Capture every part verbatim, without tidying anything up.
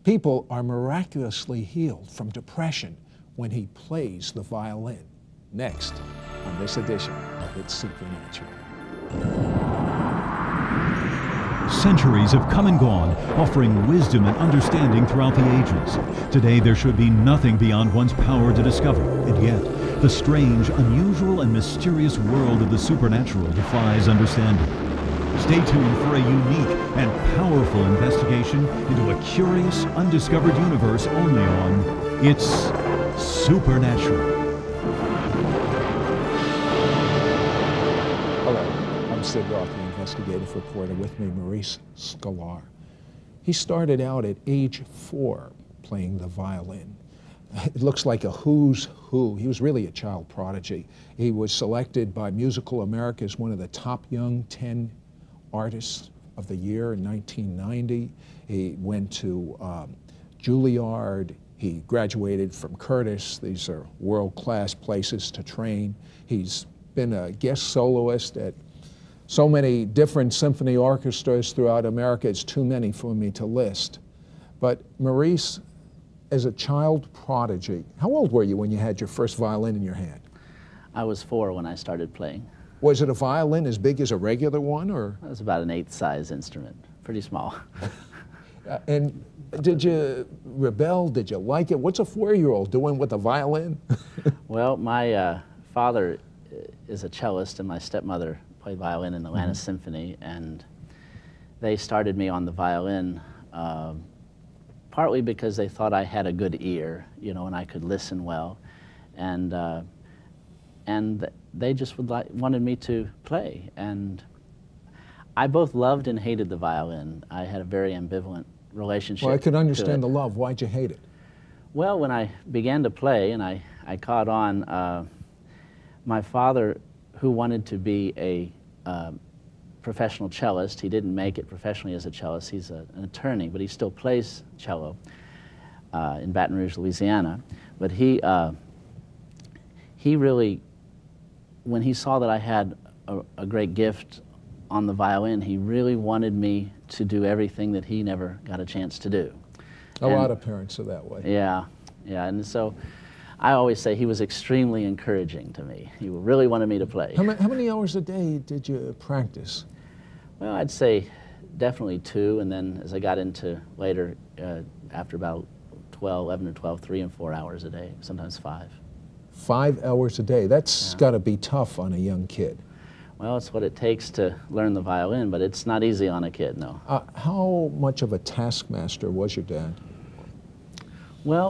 People are miraculously healed from depression when he plays the violin. Next on this edition of It's Supernatural. Centuries have come and gone, offering wisdom and understanding throughout the ages. Today there should be nothing beyond one's power to discover, and yet the strange, unusual, and mysterious world of the supernatural defies understanding. Stay tuned for a unique and powerful investigation into a curious, undiscovered universe only on It's Supernatural. Hello, I'm Sid Roth, the investigative reporter. With me, Maurice Sklar. He started out at age four playing the violin. It looks like a who's who. He was really a child prodigy. He was selected by Musical America as one of the top young ten artists of the year in nineteen ninety. He went to um, Juilliard. He graduated from Curtis. These are world-class places to train. He's been a guest soloist at so many different symphony orchestras throughout America. It's too many for me to list. But Maurice, as a child prodigy, how old were you when you had your first violin in your hand? I was four when I started playing. Was it a violin as big as a regular one, or? It was about an eighth size instrument, pretty small. uh, and did you rebel? Did you like it? What's a four-year-old doing with a violin? Well, my uh, father is a cellist, and my stepmother played violin in the Atlanta mm-hmm. Symphony, and they started me on the violin uh, partly because they thought I had a good ear, you know, and I could listen well, and uh, and they just would like, wanted me to play. And I both loved and hated the violin. I had a very ambivalent relationship. Well, I could understand the love. Why'd you hate it? Well, when I began to play and I, I caught on, uh, my father, who wanted to be a uh, professional cellist, he didn't make it professionally as a cellist. He's a, an attorney, but he still plays cello uh, in Baton Rouge, Louisiana. But he, uh, he really, when he saw that I had a, a great gift on the violin, he really wanted me to do everything that he never got a chance to do. A and, lot of parents are that way. Yeah, yeah, and so I always say he was extremely encouraging to me. He really wanted me to play. How many, how many hours a day did you practice? Well, I'd say definitely two, and then as I got into later, uh, after about twelve, eleven or twelve, three and four hours a day, sometimes five. Five hours a day. That's yeah. got to be tough on a young kid. Well, it's what it takes to learn the violin, but it's not easy on a kid, no. Uh, how much of a taskmaster was your dad? Well,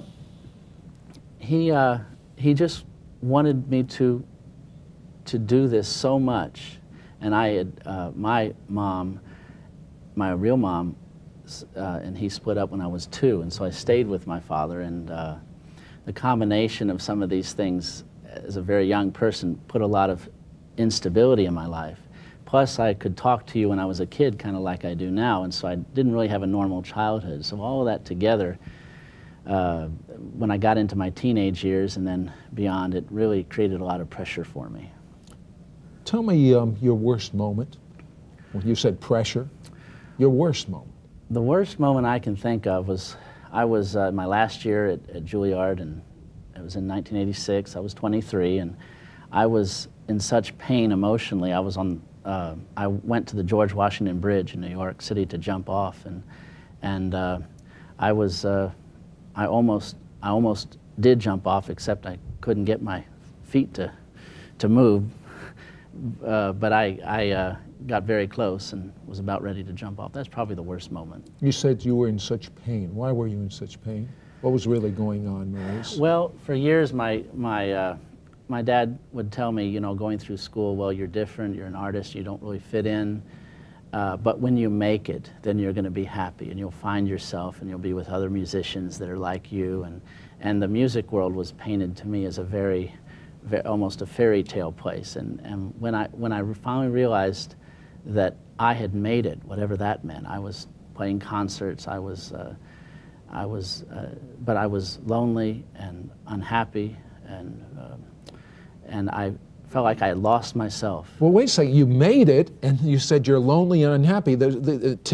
he uh, he just wanted me to to do this so much, and I had uh, my mom, my real mom, uh, and he split up when I was two, and so I stayed with my father, and uh, the combination of some of these things as a very young person put a lot of instability in my life. Plus, I could talk to you when I was a kid, kind of like I do now, and so I didn't really have a normal childhood. So all of that together, uh, when I got into my teenage years and then beyond, it really created a lot of pressure for me. Tell me um, your worst moment. Well, you said pressure. Your worst moment. The worst moment I can think of was I was uh, my last year at, at Juilliard, and it was in nineteen eighty-six. I was twenty-three, and I was in such pain emotionally. I was on. Uh, I went to the George Washington Bridge in New York City to jump off, and and uh, I was. Uh, I almost. I almost did jump off, except I couldn't get my feet to to move. Uh, but I. I uh, got very close and was about ready to jump off. That's probably the worst moment. You said you were in such pain. Why were you in such pain? What was really going on, Maurice? Well, for years, my my uh, my dad would tell me, you know, going through school, well, you're different, you're an artist, you don't really fit in, uh, but when you make it, then you're going to be happy, and you'll find yourself, and you'll be with other musicians that are like you, and and the music world was painted to me as a very, very almost a fairy tale place, and and when I when I finally realized that I had made it, whatever that meant. I was playing concerts, I was, uh, I was, uh, but I was lonely and unhappy, and uh, and I felt like I had lost myself. Well, wait a second, you made it, and you said you're lonely and unhappy. The, the, the tilt,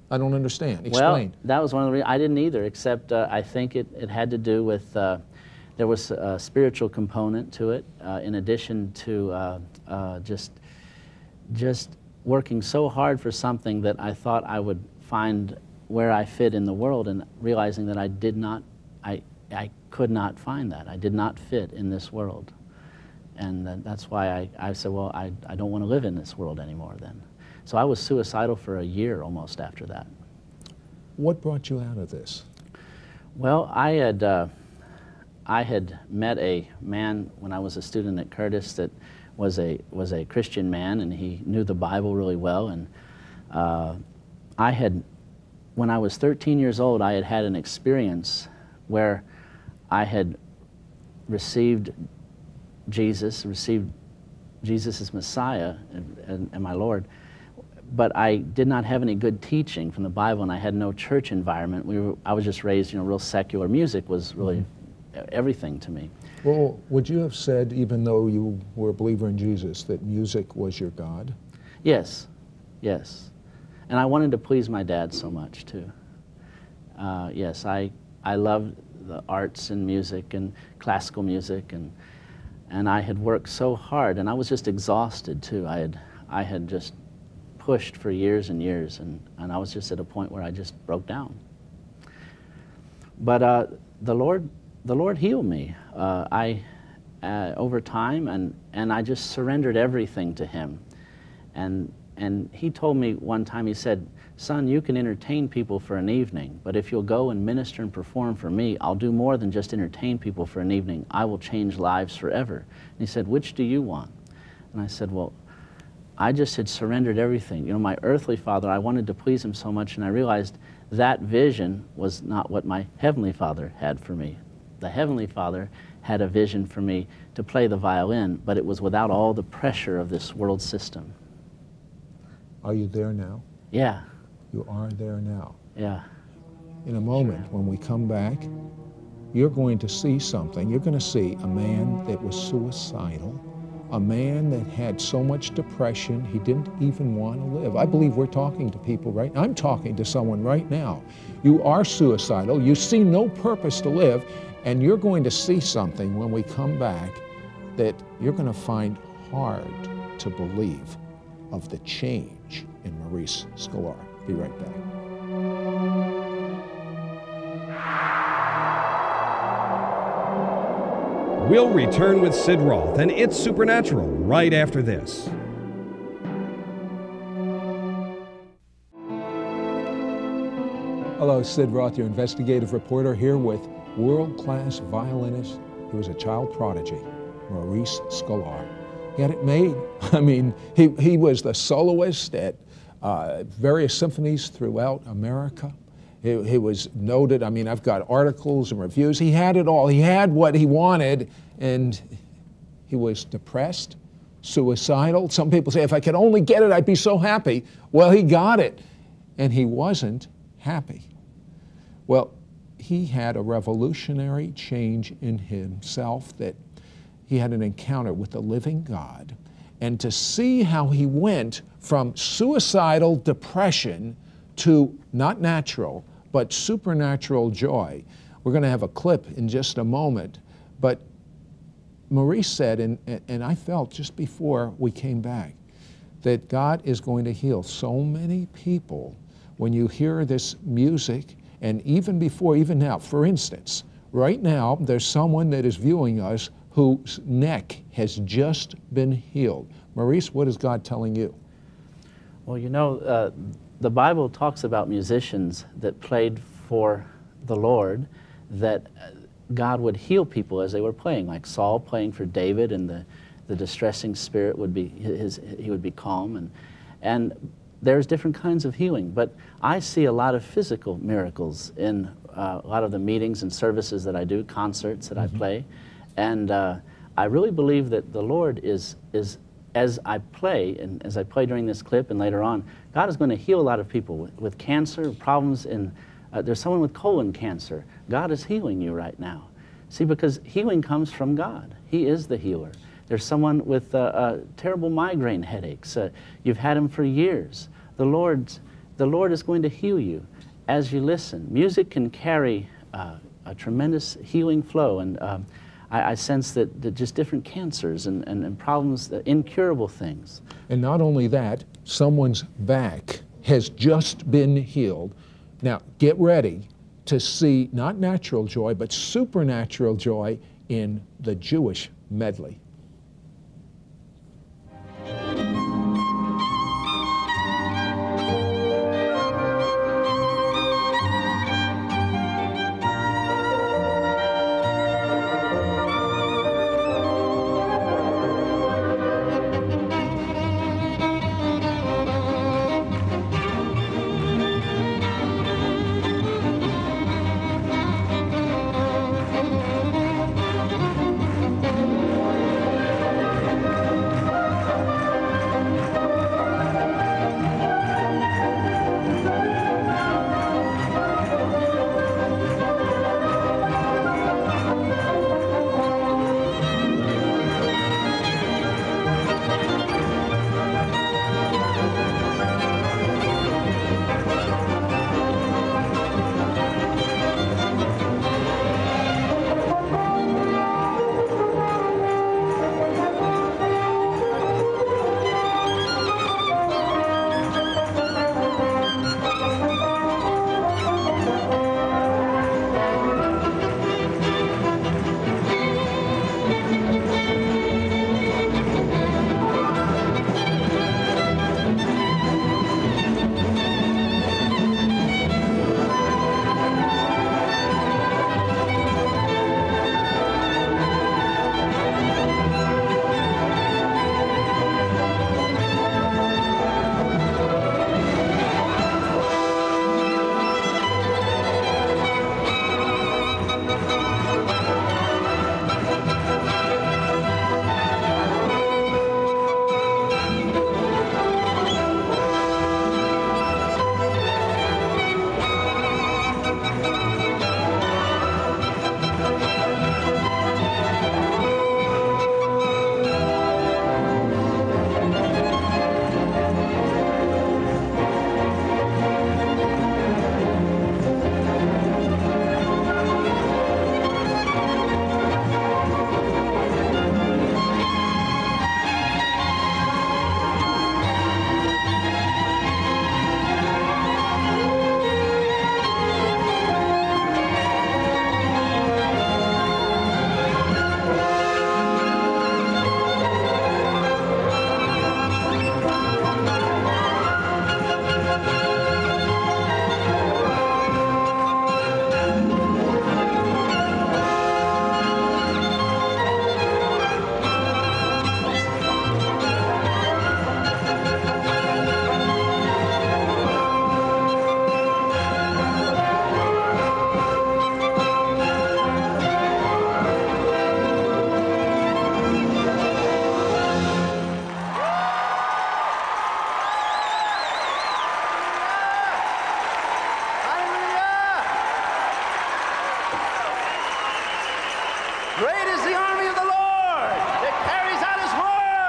I don't understand. Well, Explain. that was one of the reasons. I didn't either, except uh, I think it, it had to do with, uh, there was a spiritual component to it, uh, in addition to uh, uh, just, just working so hard for something that I thought I would find where I fit in the world, and realizing that I did not, I, I could not find that. I did not fit in this world. And uh, that's why I, I said, well, I, I don't want to live in this world anymore then. So I was suicidal for a year almost after that. What brought you out of this? Well, I had, uh, I had met a man when I was a student at Curtis that was a, was a Christian man, and he knew the Bible really well. And uh, I had, when I was thirteen years old, I had had an experience where I had received Jesus, received Jesus as Messiah and, and, and my Lord, but I did not have any good teaching from the Bible, and I had no church environment. We were, I was just raised, you know, real secular. Music was really everything to me. Well, would you have said, even though you were a believer in Jesus, that music was your God? Yes, yes. And I wanted to please my dad so much, too. Uh, yes, I, I loved the arts and music and classical music, and, and I had worked so hard, and I was just exhausted, too. I had, I had just pushed for years and years, and, and I was just at a point where I just broke down. But uh, the Lord, the Lord healed me. Uh, I, uh, over time, and, and I just surrendered everything to Him. And, and He told me one time, He said, son, you can entertain people for an evening, but if you'll go and minister and perform for me, I'll do more than just entertain people for an evening. I will change lives forever. And He said, which do you want? And I said, well, I just had surrendered everything. You know, my earthly father, I wanted to please him so much, and I realized that vision was not what my heavenly Father had for me. The heavenly Father had a vision for me to play the violin, but it was without all the pressure of this world system. Are you there now? Yeah. You are there now. Yeah. In a moment, when we come back, you're going to see something. You're going to see a man that was suicidal, a man that had so much depression he didn't even want to live. I believe we're talking to people right now. I'm talking to someone right now. You are suicidal. You see no purpose to live, and you're going to see something when we come back that you're going to find hard to believe of the change in Maurice Sklar. Be right back. We'll return with Sid Roth and It's Supernatural right after this. Hello, Sid Roth, your investigative reporter, here with world-class violinist. He was a child prodigy, Maurice Sklar. He had it made. I mean, he, he was the soloist at uh, various symphonies throughout America. He, he was noted. I mean, I've got articles and reviews. He had it all. He had what he wanted, and he was depressed, suicidal. Some people say, if I could only get it, I'd be so happy. Well, he got it, and he wasn't happy. Well, he had a revolutionary change in himself, that he had an encounter with the living God. And to see how he went from suicidal depression to not natural, but supernatural joy. We're going to have a clip in just a moment. But Maurice said, and, and I felt just before we came back, that God is going to heal so many people when you hear this music, and even before, even now. For instance, right now, there's someone that is viewing us whose neck has just been healed. Maurice, what is God telling you? Well, you know, uh, the Bible talks about musicians that played for the Lord, that God would heal people as they were playing, like Saul playing for David, and the, the distressing spirit would be, his, he would be calm. And, and there's different kinds of healing, but I see a lot of physical miracles in uh, a lot of the meetings and services that I do, concerts that mm-hmm. I play. And uh, I really believe that the Lord is, is, as I play, and as I play during this clip and later on, God is going to heal a lot of people with, with cancer, problems in, uh, there's someone with colon cancer. God is healing you right now. See, because healing comes from God. He is the healer. There's someone with uh, uh, terrible migraine headaches. Uh, you've had them for years. The Lord the Lord is going to heal you as you listen. Music can carry uh, a tremendous healing flow, and um, I, I sense that, that just different cancers and, and, and problems, uh, incurable things. And not only that, someone's back has just been healed. Now, get ready to see not natural joy, but supernatural joy in the Jewish medley. Great is the army of the Lord that carries out his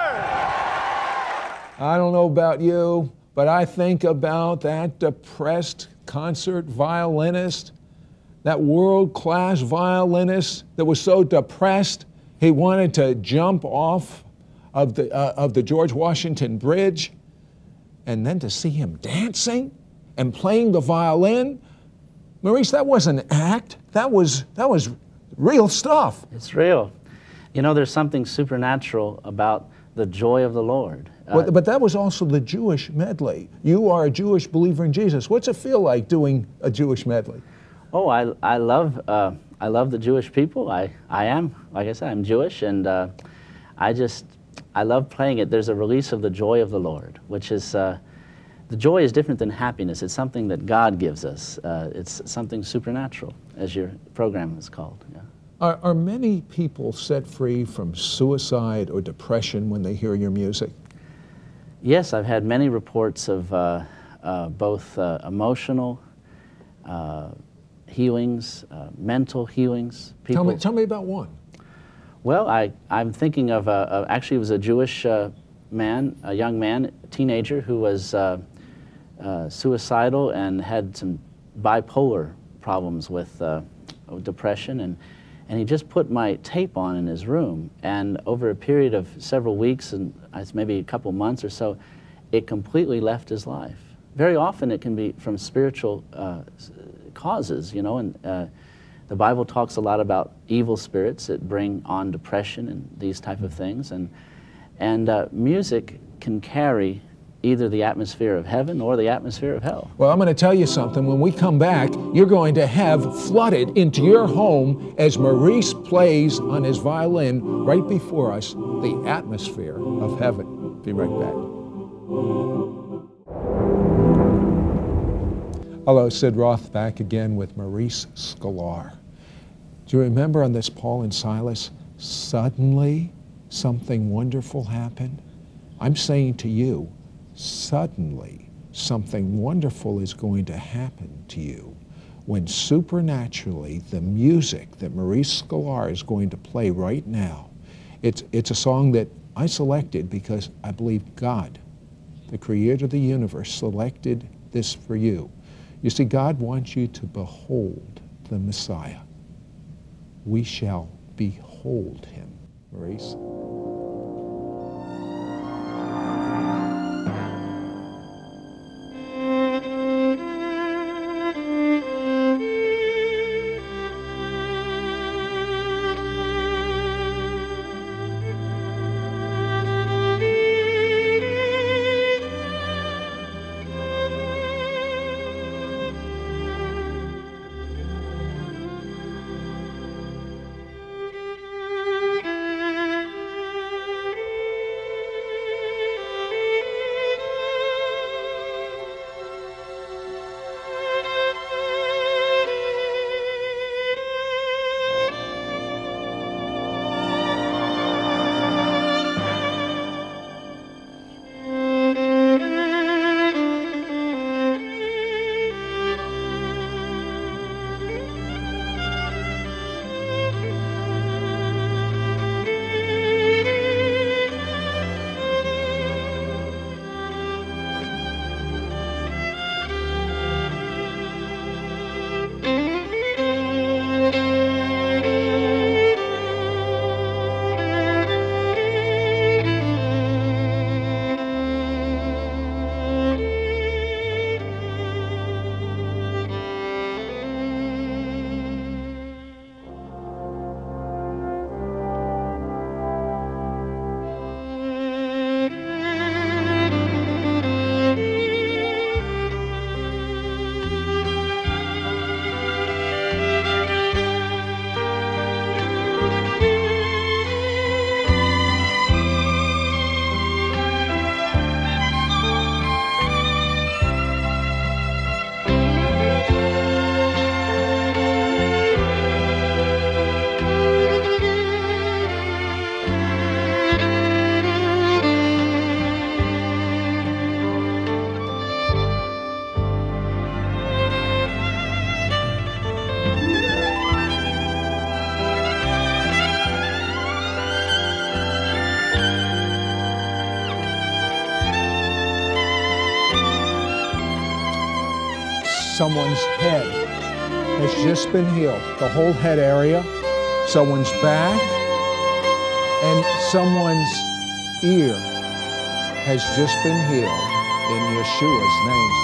word. I don't know about you, but I think about that depressed concert violinist, that world-class violinist that was so depressed he wanted to jump off of the, uh, of the George Washington Bridge, and then to see him dancing and playing the violin. Maurice, that wasn't an act. That was, that was real stuff. It's real. You know, there's something supernatural about the joy of the Lord. Uh, But, but that was also the Jewish medley. You are a Jewish believer in Jesus. What's it feel like doing a Jewish medley? Oh, I, I love uh, I love the Jewish people. I, I am, like I said, I'm Jewish, and uh, I just, I love playing it. There's a release of the joy of the Lord, which is, uh, the joy is different than happiness. It's something that God gives us. Uh, it's something supernatural, as your program is called. Yeah. Are, are many people set free from suicide or depression when they hear your music? Yes, I've had many reports of uh, uh, both uh, emotional uh, healings, uh, mental healings. People, Tell me, tell me about one. Well, I, I'm thinking of, a, a, actually it was a Jewish uh, man, a young man, a teenager, who was uh, uh, suicidal and had some bipolar problems with uh, depression, and and he just put my tape on in his room, and over a period of several weeks and uh, maybe a couple months or so, it completely left his life. Very often it can be from spiritual uh, causes, you know, and uh, the Bible talks a lot about evil spirits that bring on depression and these type of things, and and uh, music can carry either the atmosphere of heaven or the atmosphere of hell. Well, I'm going to tell you something. When we come back, you're going to have flooded into your home as Maurice plays on his violin right before us the atmosphere of heaven. Be right back. Hello, Sid Roth back again with Maurice Sklar. Do you remember on this Paul and Silas, suddenly something wonderful happened? I'm saying to you, suddenly something wonderful is going to happen to you when supernaturally the music that Maurice Sklar is going to play right now, it's, it's a song that I selected because I believe God, the creator of the universe, selected this for you. You see, God wants you to behold the Messiah. We shall behold him. Maurice? Someone's head has just been healed, the whole head area, someone's back, and someone's ear has just been healed in Yeshua's name.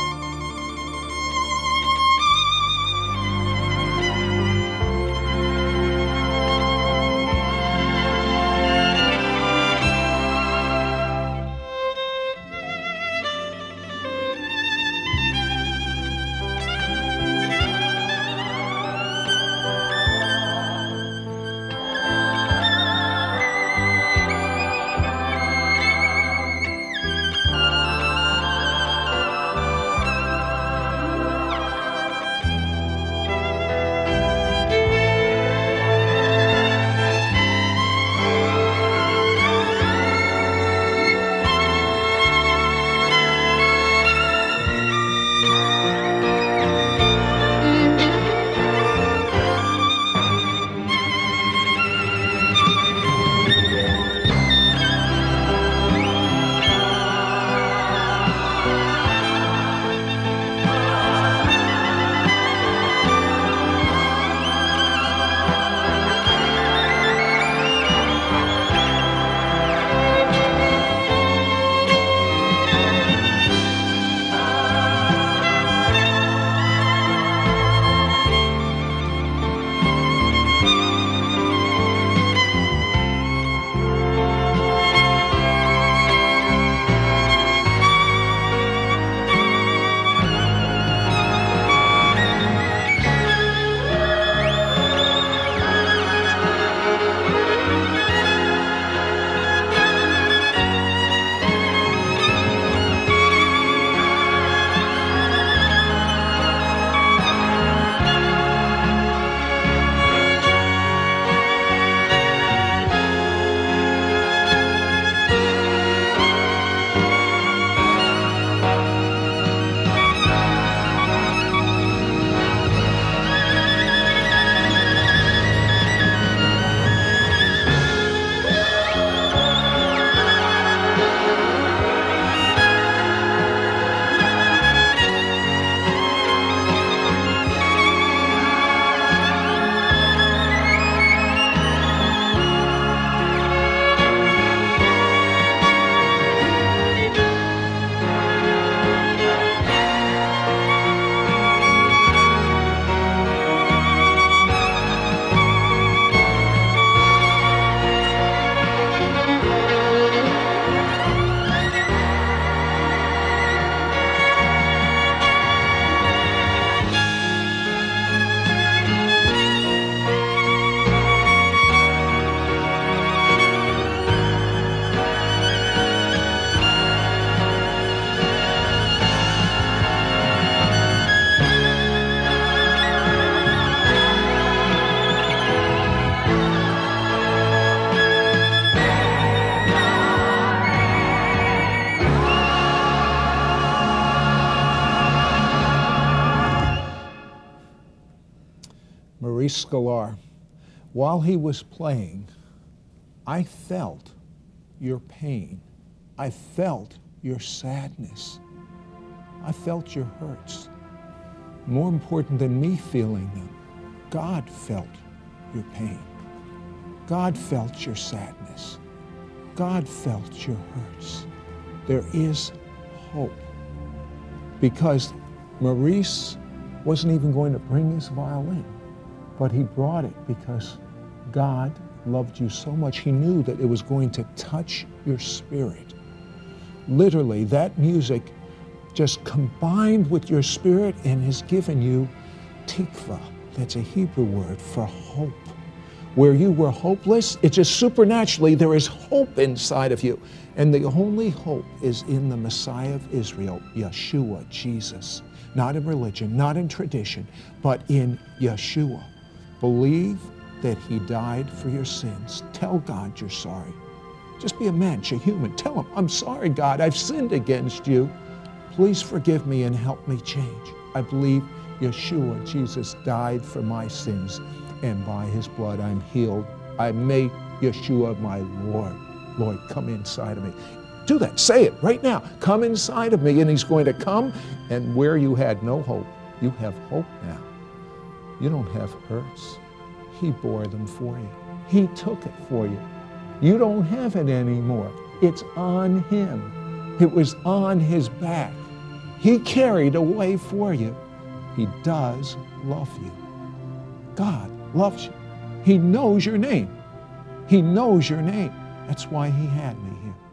Maurice Sklar, while he was playing, I felt your pain. I felt your sadness. I felt your hurts. More important than me feeling them, God felt your pain. God felt your sadness. God felt your hurts. There is hope. Because Maurice wasn't even going to bring his violin, but he brought it because God loved you so much. He knew that it was going to touch your spirit. Literally, that music just combined with your spirit and has given you tikva. That's a Hebrew word for hope. Where you were hopeless, it just supernaturally, there is hope inside of you. And the only hope is in the Messiah of Israel, Yeshua, Jesus. Not in religion, not in tradition, but in Yeshua. Believe that he died for your sins. Tell God you're sorry. Just be a mensch, a human. Tell him, I'm sorry, God, I've sinned against you. Please forgive me and help me change. I believe Yeshua, Jesus, died for my sins, and by his blood I'm healed. I make Yeshua my Lord. Lord, come inside of me. Do that. Say it right now. Come inside of me, and he's going to come, and where you had no hope, you have hope now. You don't have hurts. He bore them for you. He took it for you. You don't have it anymore. It's on him. It was on his back. He carried away for you. He does love you. God loves you. He knows your name. He knows your name. That's why he had me here.